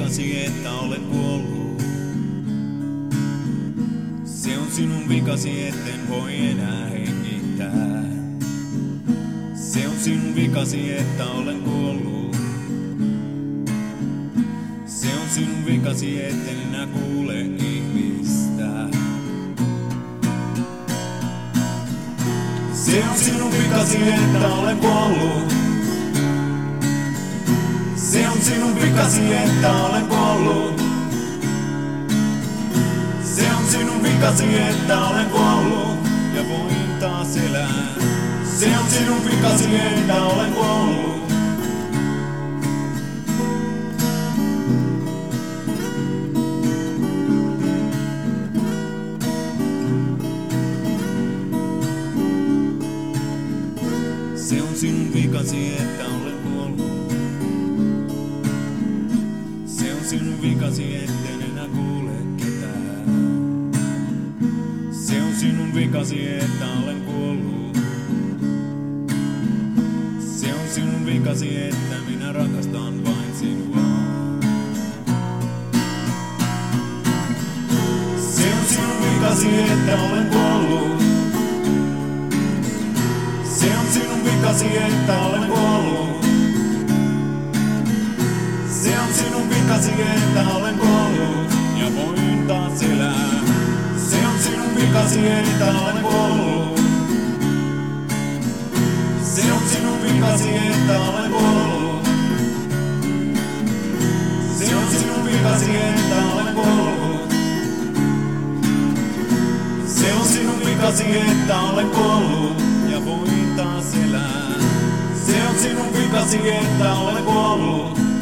vikasi, että olen kuollut. Se on sinun vikasi, etten voi enää hengittää. Se on sinun vikasi, että olen kuollut. Se on sinun vikasi, etten enää kuule ihmistä. Se on sinun vikasi, että olen kuollut. Se on sinun vikasi, että olen kuollut. Se on sinun vikasi, että olen kuollut ja voin taas elää. Se on sinun vikasi, että olen kuollut. Se on sinun vikasi, että olen kuollut. Se on sinun vikasi, etten enää kuule ketään. Se on sinun vikasi, että olen kuollut. Se on sinun vikasi, että minä rakastan vain sinua. Se on sinun vikasi, että olen kuollut. Se on sinun vikasi, että olen kuollut. Se on sinun vikasi, että olen kuollut ja voin taas elää. Se on sinun vikasi, että olen kuollut. Se on sinun vikasi, että olen kuollut. Se on sinun vikasi, että olen kuollut. Se on sinun vikasi, että olen kuollut ja voin taas elää. Se on sinun vikasi, että olen kuollut.